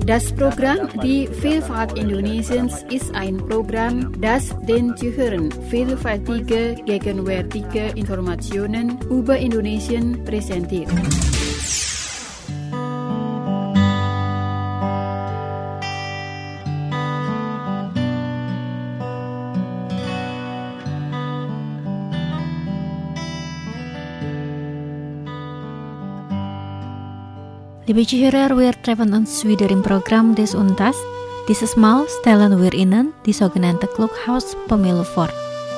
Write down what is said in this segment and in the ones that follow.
Das Programm Die Vielfalt Indonesiens ist ein Programm, das den Zuhörern vielfältige, gegenwärtige Informationen über Indonesien präsentiert. Liebe Zuhörer, wir treffen uns wieder im Programm des Untas. Dieses Mal stellen wir Ihnen die sogenannte Klughaus Pemilu vor.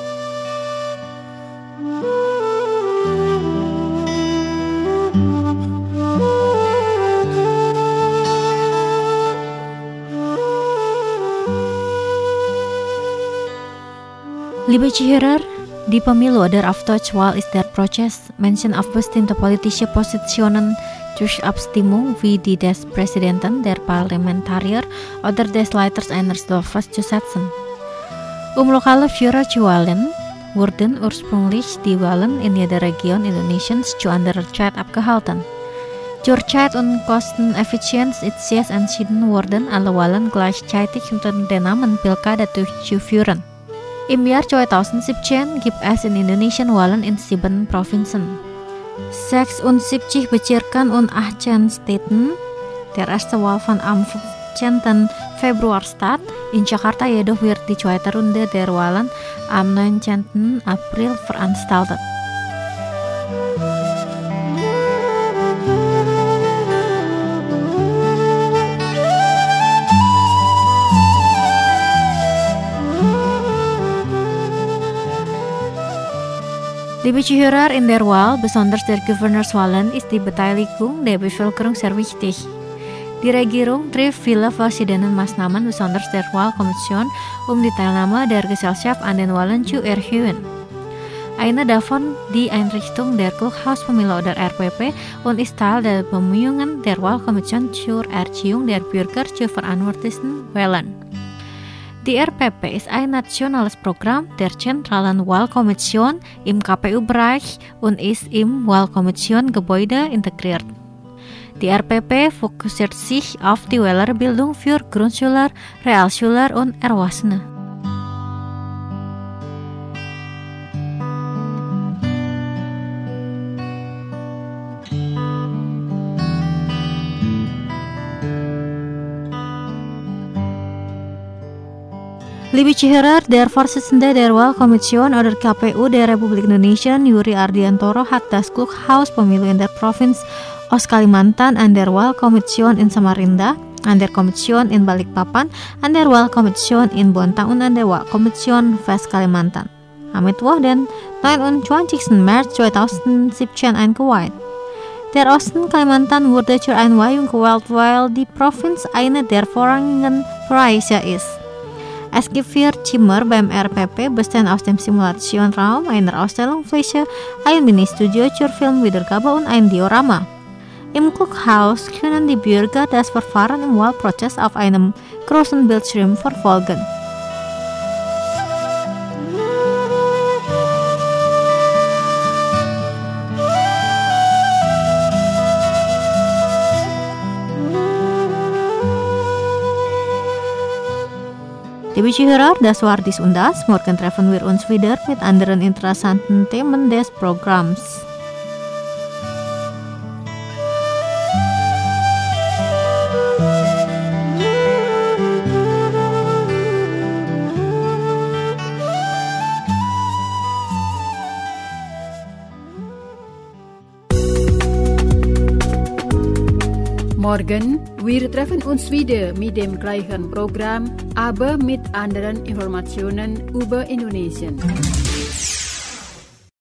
Liebe Zuhörer, die Pemilu oder Afterwahl ist der Prozess, Menschen auf bestimmte politische Positionen durch Abstimmung wie die des Präsidenten, der Parlamentarier oder des Leiters eines Dorfes zu setzen. Lokale Führerwahlen wurden ursprünglich die Wahlen in jeder Region Indonesiens zu anderer Zeit abgehalten. Zur Zeit und Kosteneffizienz ist es entschieden worden, alle Wahlen gleichzeitig unter dem Namen Pilkada durchzuführen. Im Jahr 2017 gibt es in Indonesien Wahlen in 7 Provinzen. 76 Bezirken und 18 Städten. Der erste Wahl fand am 15. Februar statt. In Jakarta jedoch wird die zweite Runde der Wahlen am 19. April veranstaltet. Liebe Zuhörer, in der Wahl, besonders der Gouverneurswahlen, ist die Beteiligung der Bevölkerung sehr wichtig. Die Regierung trifft viele verschiedene Maßnahmen, besonders der Wahlkommission, die Teilnahme der Gesellschaft an den Wahlen zu erhöhen. Eine davon die Einrichtung der Klughaus Pemilu oder RPP und ist Teil der Bemühungen der Wahlkommission zur Erziehung der Bürger zu verantwortlichen Wahlen. Die RPP ist ein nationales Programm der Zentralen Wahlkommission im KPU-Bereich und ist im Wahlkommission-Gebäude integriert. Die RPP fokussiert sich auf die Wählerbildung für Grundschüler, Realschüler und Erwachsene. Liebe Zuhörer, der Vorsitzende der Wahlkommission oder KPU der Republik Indonesia, Yuri Ardiantoro, hat das Klughaus Pemilu in der Provinz Kalimantan an der Wahlkommission in Samarinda, an der Kommission in Balikpapan, an der Wahlkommission in Bontang und an der Wahlkommission West Kalimantan am Mittwoch, den 29. März 2017 eingeweiht. Der Osten Kalimantan wurde zur Einweihung gewählt, weil die Provinz eine der vorrangigen Bereiche ist. Es gibt 4 Zimmer beim RPP, bestehend aus dem Simulationsraum, einer Ausstellungsfläche, ein Ministudio zur Filmwiedergabe und ein Diorama. Im Klughaus können die Bürger das Verfahren im Wahlprozess auf einem großen Bildschirm verfolgen. Liebe Zuhörer, das war dies und das. Morgen treffen wir uns wieder mit anderen interessanten Themen des Programms. Morgen, wir treffen uns wieder mit dem gleichen Programm, aber mit anderen Informationen über Indonesien.